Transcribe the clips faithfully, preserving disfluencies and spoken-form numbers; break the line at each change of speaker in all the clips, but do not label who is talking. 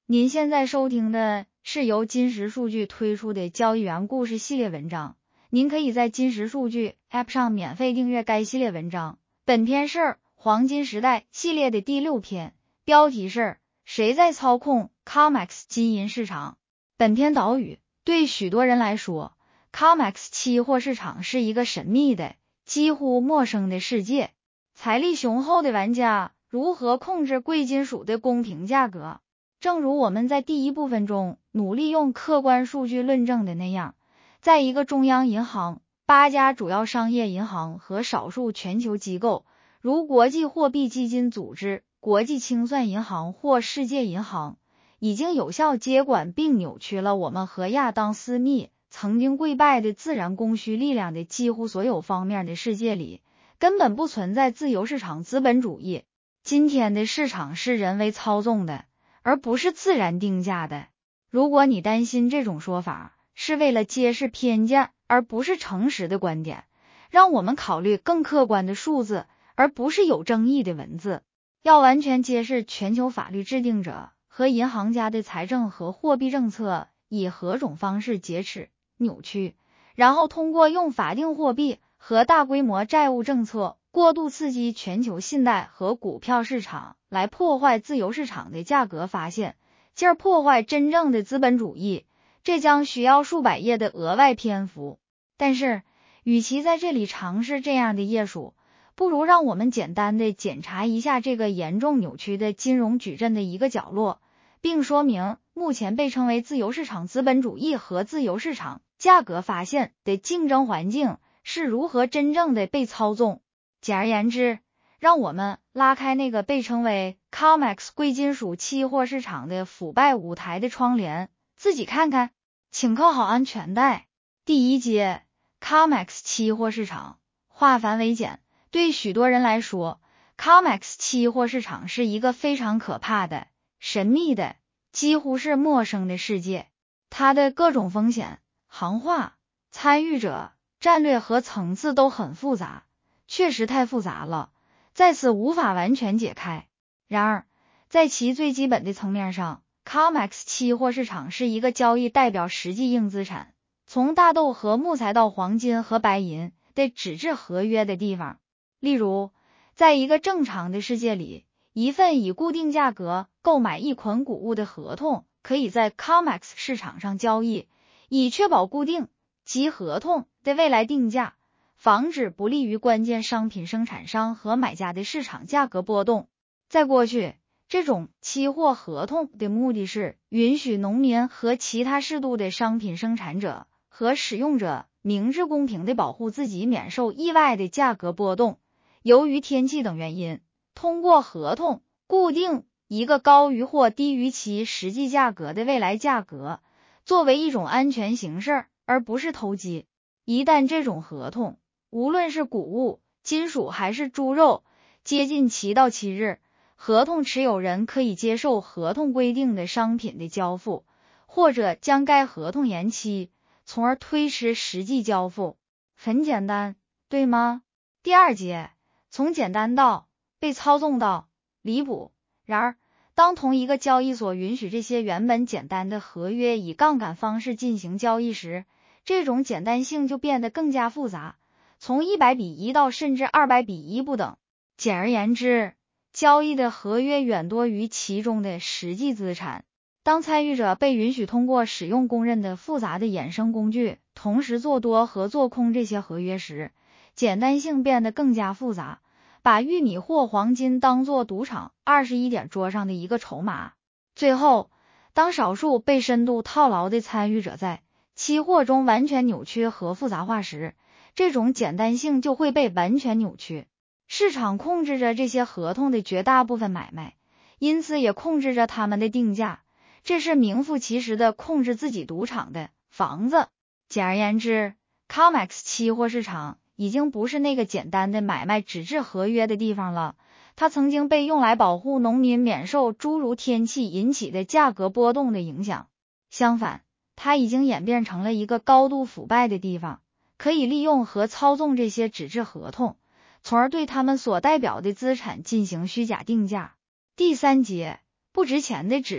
您现在收听的是由金石数据推出的交易员故事系列文章，您可以在金石数据 App 上免费订阅该系列文章。本篇是黄金时代系列的第六篇，标题是谁在操控 C O M E X 金银市场。本篇导语，对许多人来说， C O M E X 期货市场是一个神秘的、几乎陌生的世界。财力雄厚的玩家如何控制贵金属的公平价格？正如我们在第一部分中努力用客观数据论证的那样，在一个中央银行、八家主要商业银行和少数全球机构，如国际货币基金组织、国际清算银行或世界银行，已经有效接管并扭曲了我们和亚当·斯密曾经跪拜的自然供需力量的几乎所有方面的世界里，根本不存在自由市场资本主义。今天的市场是人为操纵的，而不是自然定价的。如果你担心这种说法是为了揭示偏见而不是诚实的观点，让我们考虑更客观的数字，而不是有争议的文字。要完全揭示全球法律制定者和银行家的财政和货币政策以何种方式劫持、扭曲，然后通过用法定货币和大规模债务政策过度刺激全球信贷和股票市场来破坏自由市场的价格发现，进而破坏真正的资本主义，这将需要数百页的额外篇幅。但是，与其在这里尝试这样的页数，不如让我们简单的检查一下这个严重扭曲的金融矩阵的一个角落，并说明目前被称为自由市场资本主义和自由市场价格发现的竞争环境是如何真正的被操纵。简而言之，让我们拉开那个被称为 C O M E X 贵金属期货市场的腐败舞台的窗帘，自己看看，请扣好安全带。第一节 C O M E X 期货市场，化繁为简。对许多人来说， C O M E X 期货市场是一个非常可怕的、神秘的、几乎是陌生的世界。它的各种风险、行话、参与者、战略和层次都很复杂，确实太复杂了，在此无法完全解开。然而，在其最基本的层面上， C O M E X 期货市场是一个交易代表实际硬资产，从大豆和木材到黄金和白银的纸质合约的地方。例如，在一个正常的世界里，一份以固定价格购买一捆谷物的合同可以在 C O M E X 市场上交易，以确保固定及合同的未来定价，防止不利于关键商品生产商和买家的市场价格波动。在过去，这种期货合同的目的是允许农民和其他适度的商品生产者和使用者明智公平地保护自己免受意外的价格波动。由于天气等原因，通过合同固定一个高于或低于其实际价格的未来价格，作为一种安全形式，而不是投机。一旦这种合同，无论是谷物、金属还是猪肉，接近其到期日，合同持有人可以接受合同规定的商品的交付，或者将该合同延期，从而推迟实际交付。很简单，对吗？第二节，从简单到被操纵到离谱。然而，当同一个交易所允许这些原本简单的合约以杠杆方式进行交易时，这种简单性就变得更加复杂，从一百比一到甚至二百比一不等。简而言之，交易的合约远多于其中的实际资产。当参与者被允许通过使用公认的复杂的衍生工具，同时做多和做空这些合约时，简单性变得更加复杂，把玉米或黄金当作赌场二十一点桌上的一个筹码。最后，当少数被深度套牢的参与者在期货中完全扭曲和复杂化时，这种简单性就会被完全扭曲。市场控制着这些合同的绝大部分买卖，因此也控制着他们的定价，这是名副其实的控制自己赌场的房子。简而言之， C O M E X 期货市场已经不是那个简单的买卖纸质合约的地方了，它曾经被用来保护农民免受诸如天气引起的价格波动的影响。相反，它已经演变成了一个高度腐败的地方，可以利用和操纵这些纸质合同，从而对他们所代表的资产进行虚假定价。第三节，不值钱的纸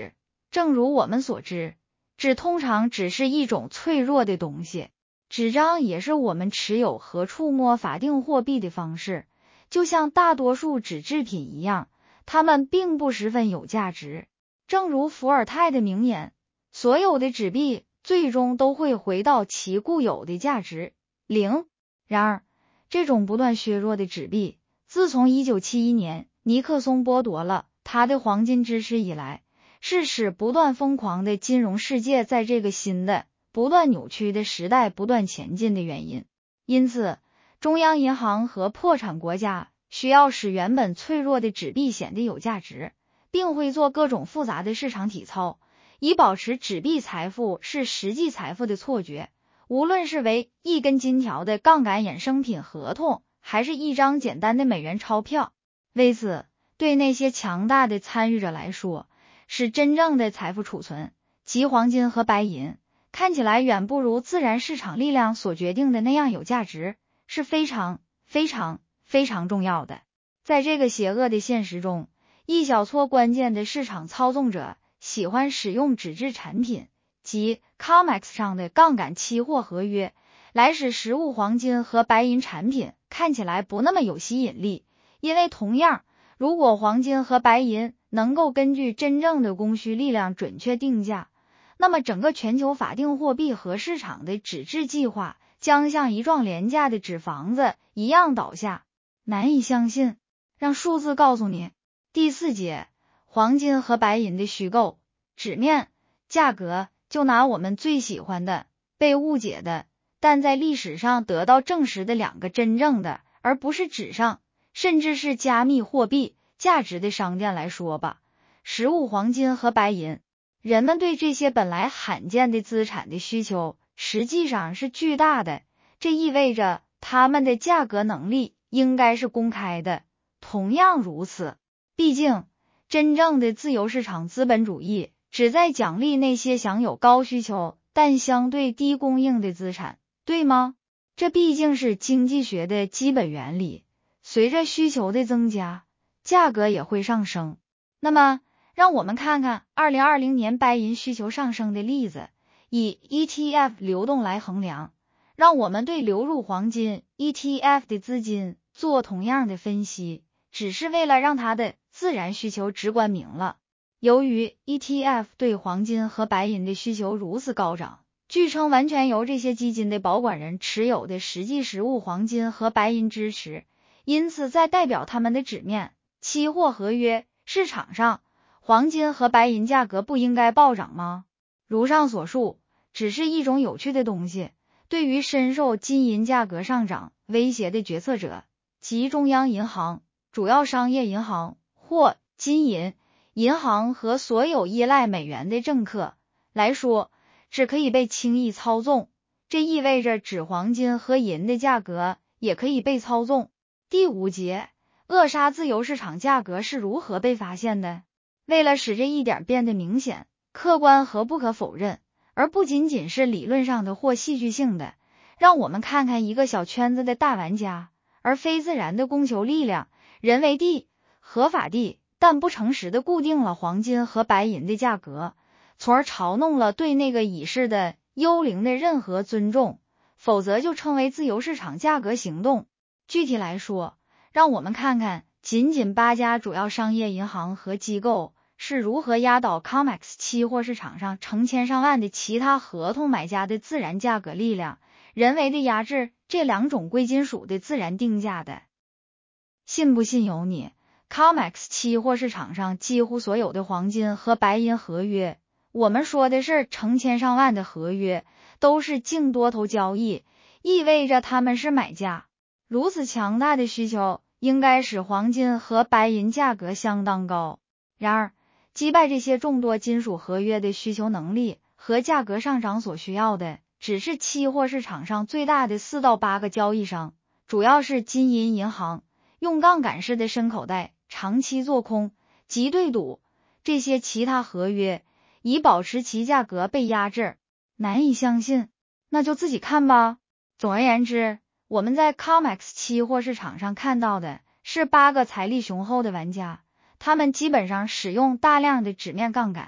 正如我们所知，纸通常只是一种脆弱的东西，纸张也是我们持有和触摸法定货币的方式，就像大多数纸制品一样，它们并不十分有价值。正如伏尔泰的名言，所有的纸币最终都会回到其固有的价值零。然而，这种不断削弱的纸币，自从一九七一年尼克松剥夺了他的黄金支持以来，是使不断疯狂的金融世界在这个新的、不断扭曲的时代不断前进的原因。因此，中央银行和破产国家需要使原本脆弱的纸币显得有价值，并会做各种复杂的市场体操，以保持纸币财富是实际财富的错觉。无论是为一根金条的杠杆衍生品合同，还是一张简单的美元钞票。为此，对那些强大的参与者来说，使真正的财富储存，即黄金和白银，看起来远不如自然市场力量所决定的那样有价值，是非常非常非常重要的。在这个邪恶的现实中，一小撮关键的市场操纵者喜欢使用纸质产品即 C O M E X 上的杠杆期货合约，来使实物黄金和白银产品看起来不那么有吸引力。因为同样，如果黄金和白银能够根据真正的供需力量准确定价，那么整个全球法定货币和市场的纸质计划将像一幢廉价的纸房子一样倒下。难以相信，让数字告诉你。第四节，黄金和白银的虚构。纸面价格，就拿我们最喜欢的、被误解的，但在历史上得到证实的两个真正的，而不是纸上，甚至是加密货币价值的商店来说吧，实物黄金和白银，人们对这些本来罕见的资产的需求实际上是巨大的，这意味着它们的价格能力应该是公开的。同样如此，毕竟真正的自由市场资本主义只在奖励那些享有高需求但相对低供应的资产，对吗？这毕竟是经济学的基本原理，随着需求的增加，价格也会上升。那么，让我们看看二零二零年白银需求上升的例子，以 E T F 流动来衡量，让我们对流入黄金 E T F 的资金做同样的分析，只是为了让它的自然需求直观明了。由于 E T F 对黄金和白银的需求如此高涨，据称完全由这些基金的保管人持有的实际实物黄金和白银支持，因此在代表他们的纸面期货合约市场上，黄金和白银价格不应该暴涨吗？如上所述，只是一种有趣的东西，对于深受金银价格上涨威胁的决策者，即中央银行、主要商业银行或金银银行和所有依赖美元的政客来说，只可以被轻易操纵。这意味着纸黄金和银的价格也可以被操纵。第五节，扼杀自由市场价格是如何被发现的？为了使这一点变得明显、客观和不可否认，而不仅仅是理论上的或戏剧性的，让我们看看一个小圈子的大玩家，而非自然的供求力量，人为地、合法地但不诚实的固定了黄金和白银的价格，从而嘲弄了对那个已逝的幽灵的任何尊重，否则就称为自由市场价格行动。具体来说，让我们看看仅仅八家主要商业银行和机构是如何压倒 C O M E X 期货市场上成千上万的其他合同买家的自然价格力量，人为的压制这两种贵金属的自然定价的。信不信由你。C O M E X 期货市场上几乎所有的黄金和白银合约，我们说的是成千上万的合约，都是净多头交易，意味着他们是买家。如此强大的需求应该使黄金和白银价格相当高。然而，击败这些众多金属合约的需求能力和价格上涨所需要的，只是期货市场上最大的四到八个交易商，主要是金银银行，用杠杆式的深口袋长期做空及对赌这些其他合约，以保持其价格被压制。难以相信，那就自己看吧。总而言之，我们在 C O M E X 期货市场上看到的是八个财力雄厚的玩家，他们基本上使用大量的纸面杠杆，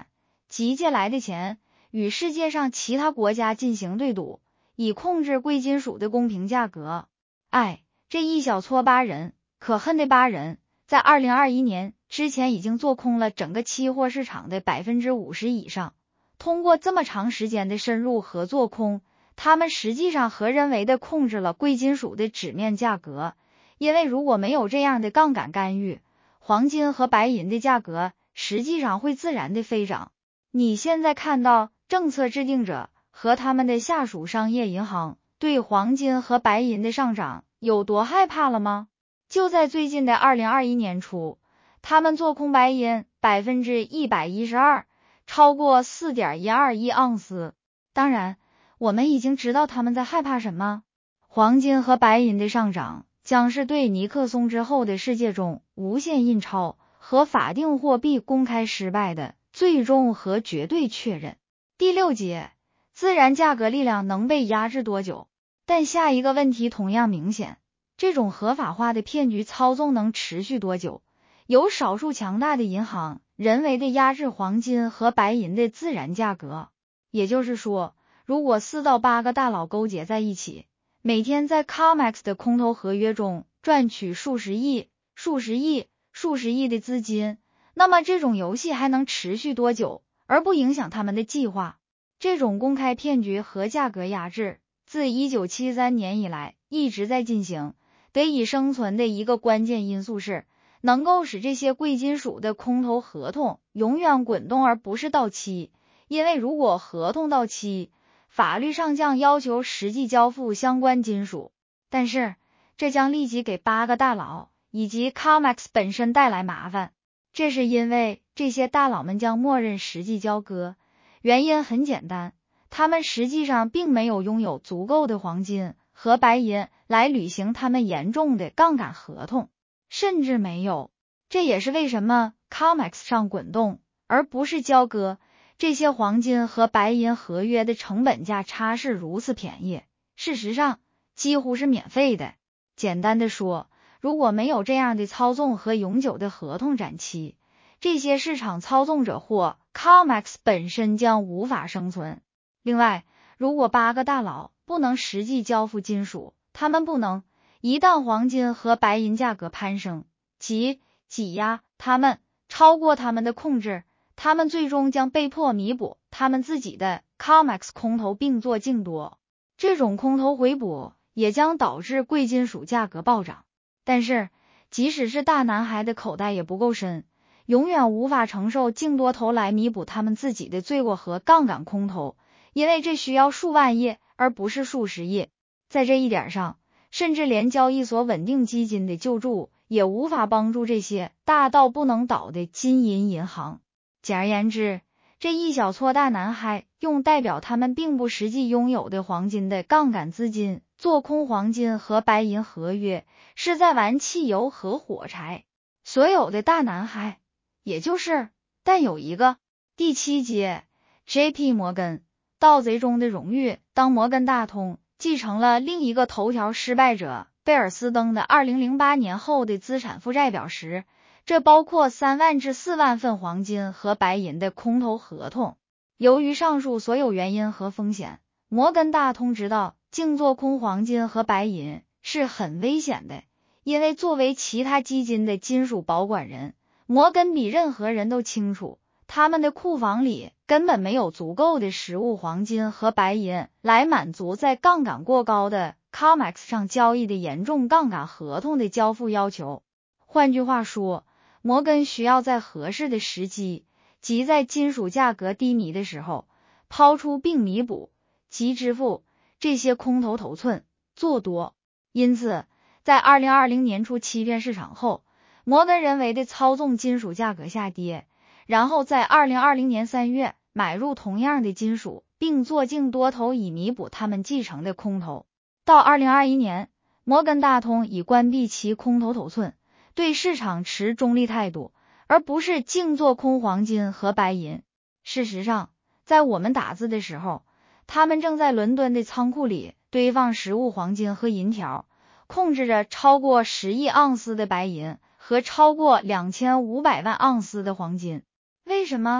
集借来的钱与世界上其他国家进行对赌，以控制贵金属的公平价格。哎，这一小撮巴人，可恨的巴人，在二零二一年之前已经做空了整个期货市场的 百分之五十 以上。通过这么长时间的深入合作空，他们实际上和人为的控制了贵金属的纸面价格。因为如果没有这样的杠杆干预，黄金和白银的价格实际上会自然的飞涨。你现在看到政策制定者和他们的下属商业银行对黄金和白银的上涨有多害怕了吗？就在最近的二零二一年初，他们做空白银 百分之一百一十二， 超过 四点一二亿盎司。当然，我们已经知道他们在害怕什么。黄金和白银的上涨将是对尼克松之后的世界中无限印钞和法定货币公开失败的最终和绝对确认。第六节，自然价格力量能被压制多久？但下一个问题同样明显，这种合法化的骗局操纵能持续多久？有少数强大的银行人为的压制黄金和白银的自然价格。也就是说，如果四到八个大佬勾结在一起，每天在 C O M E X 的空头合约中赚取数十亿、数十亿、数十亿的资金，那么这种游戏还能持续多久，而不影响他们的计划？这种公开骗局和价格压制，自一九七三年以来一直在进行。得以生存的一个关键因素是，能够使这些贵金属的空头合同永远滚动而不是到期。因为如果合同到期，法律上将要求实际交付相关金属，但是这将立即给八个大佬以及 C O M E X 本身带来麻烦。这是因为这些大佬们将默认实际交割，原因很简单，他们实际上并没有拥有足够的黄金和白银来履行他们严重的杠杆合同，甚至没有。这也是为什么 C O M E X 上滚动而不是交割，这些黄金和白银合约的成本价差是如此便宜，事实上几乎是免费的。简单的说，如果没有这样的操纵和永久的合同展期，这些市场操纵者或 C O M E X 本身将无法生存。另外，如果八个大佬不能实际交付金属，他们不能，一旦黄金和白银价格攀升，即挤压他们，超过他们的控制，他们最终将被迫弥补他们自己的 C O M E X 空头并做净多。这种空头回补也将导致贵金属价格暴涨。但是，即使是大男孩的口袋也不够深，永远无法承受净多头来弥补他们自己的罪过和杠杆空头，因为这需要数万亿而不是数十亿。在这一点上，甚至连交易所稳定基金的救助也无法帮助这些大到不能倒的金银银行。简而言之，这一小撮大男孩用代表他们并不实际拥有的黄金的杠杆资金做空黄金和白银合约，是在玩汽油和火柴。所有的大男孩，也就是但有一个。第七节 J P 摩根，盗贼中的荣誉。当摩根大通继承了另一个头条失败者贝尔斯登的二零零八年后的资产负债表时，这包括三万至四万份黄金和白银的空头合同。由于上述所有原因和风险，摩根大通知道净做空黄金和白银是很危险的，因为作为其他基金的金属保管人，摩根比任何人都清楚，他们的库房里根本没有足够的实物黄金和白银来满足在杠杆过高的 C O M E X 上交易的严重杠杆合同的交付要求。换句话说，摩根需要在合适的时机，即在金属价格低迷的时候，抛出并弥补即支付这些空头头寸，做多。因此，在二零二零年初欺骗市场后，摩根人为的操纵金属价格下跌，然后在二零二零年三月买入同样的金属，并做净多头以弥补他们继承的空头。到二零二一年，摩根大通已关闭其空头头寸，对市场持中立态度，而不是净做空黄金和白银。事实上，在我们打字的时候，他们正在伦敦的仓库里堆放实物黄金和银条，控制着超过十亿盎司的白银和超过两千五百万盎司的黄金。为什么？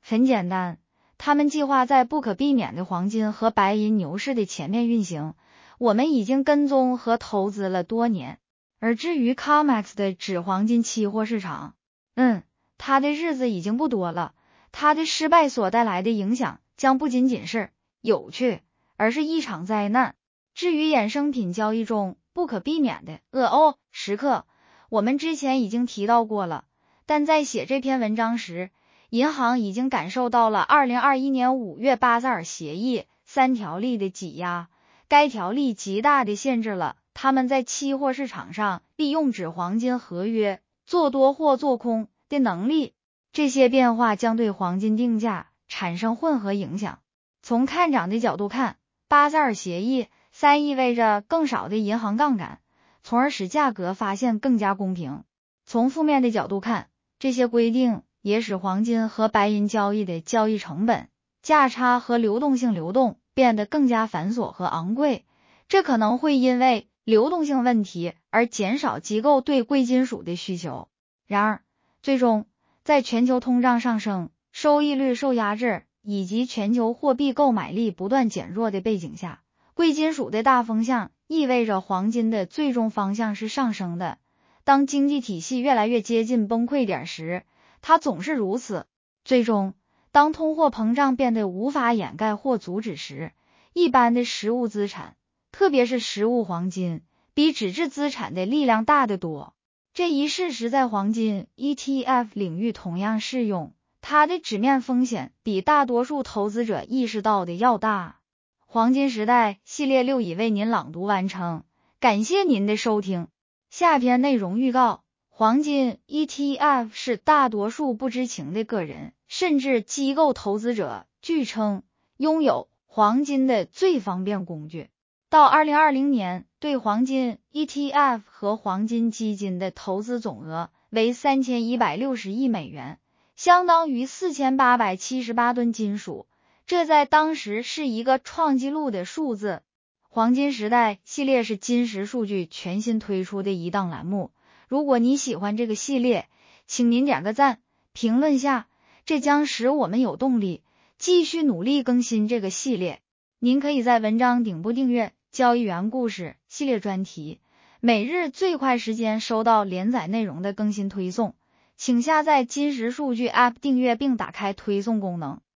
很简单，他们计划在不可避免的黄金和白银牛市的前面运行，我们已经跟踪和投资了多年。而至于 C O M E X 的纸黄金期货市场，嗯，它的日子已经不多了，它的失败所带来的影响将不仅仅是有趣，而是一场灾难。至于衍生品交易中不可避免的恶哦时刻，我们之前已经提到过了，但在写这篇文章时，银行已经感受到了二零二一年五月巴塞尔协议三条例的挤压，该条例极大地限制了他们在期货市场上利用纸黄金合约做多或做空的能力。这些变化将对黄金定价产生混合影响。从看涨的角度看，巴塞尔协议三意味着更少的银行杠杆，从而使价格发现更加公平。从负面的角度看，这些规定也使黄金和白银交易的交易成本、价差和流动性流动变得更加繁琐和昂贵，这可能会因为流动性问题而减少机构对贵金属的需求。然而，最终，在全球通胀上升、收益率受压制以及全球货币购买力不断减弱的背景下，贵金属的大风向意味着黄金的最终方向是上升的。当经济体系越来越接近崩溃点时，它总是如此。最终，当通货膨胀变得无法掩盖或阻止时，一般的实物资产，特别是实物黄金，比纸质资产的力量大得多。这一事实在黄金 E T F 领域同样适用，它的纸面风险比大多数投资者意识到的要大。黄金时代系列六已为您朗读完成，感谢您的收听。下篇内容预告：黄金 E T F 是大多数不知情的个人甚至机构投资者据称拥有黄金的最方便工具。到二零二零年，对黄金 E T F 和黄金基金的投资总额为三千一百六十亿美元，相当于四千八百七十八吨金属，这在当时是一个创纪录的数字。黄金时代系列是金石数据全新推出的一档栏目，如果你喜欢这个系列，请您点个赞，评论下，这将使我们有动力继续努力更新这个系列。您可以在文章顶部订阅交易员故事系列专题，每日最快时间收到连载内容的更新推送，请下载金石数据 App 订阅并打开推送功能。